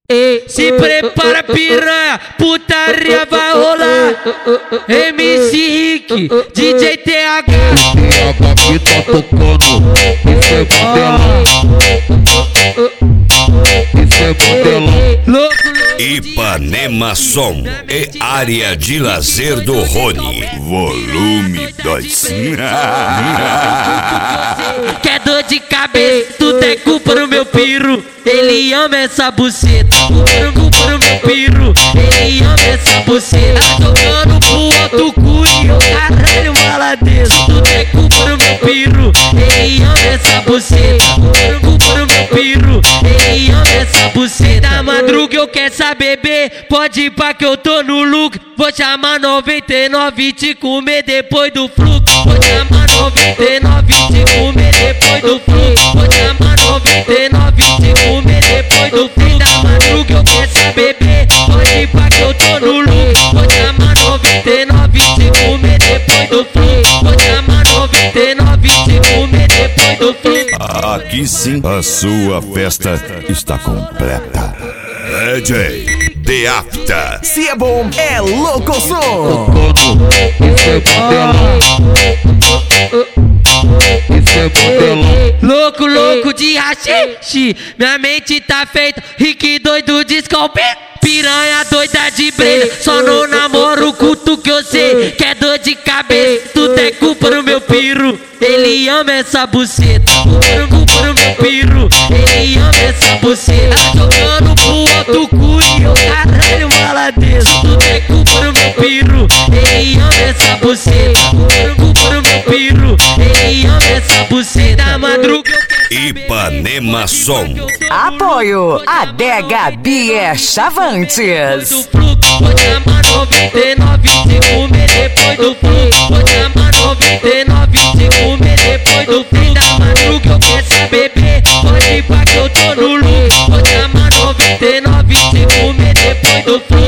Se prepara, piranha, putaria vai rolar. MC Rick, DJ TH. TH que tá tocando, isso é modelão. Isso é modelão. Louco, Ipanema Som e área de lazer do Rony. Volume 2. Quer dor de cabeça, tudo é culpa do meu piru. Ele ama essa buceta, culpa do meu piru. Ele ama essa buceta, tá jogando pro outro cu e eu caralho maladeiro. Tudo é culpa do meu piru. Ele ama essa buceta, culpa do meu piru. Ele ama essa buceta. Da madruga eu quero saber, bebê, pode ir pra que eu tô no look. Vou chamar 99 e te comer depois do fluxo. Vou chamar 99 e te comer depois do fluxo. Vou chamar 99 e te comer depois do fluxo. Da madruga eu quero saber, bebê, pode ir pra que eu tô no look. Vou chamar 99 e te comer depois do fluxo. Vou chamar 99 e te comer depois do fluxo. Aqui sim a sua festa está completa. DJ The Afta. Se é bom, é louco som. Isso é modelão. Isso é modelão. Louco, louco de rachixe, minha mente tá feita. Rick doido de scalp, piranha doida de brenda. Só não namoro o culto que eu sei. Quer dor de cabeça, tudo é culpa do meu piru. Ele ama essa buceta, culpa do meu piru. Ele ama essa buceta, tá jogando pro outro cu e eu caralho maladeiro. Tudo é culpa do meu piru. Ele ama essa buceta, culpa do meu piru. Ele ama essa buceta. Da madruga eu quero saber, Ipanema Som. Apoio Adega Bier Chavantes. do fluxo, vou chamar 99 e te comer depois do fluxo. Vou chamar 99 e te comer depois do fluxo. Da madruga eu quero saber, bebê, pode ir pra que eu tô no look. Vou chamar 99 e te comer depois do fluxo.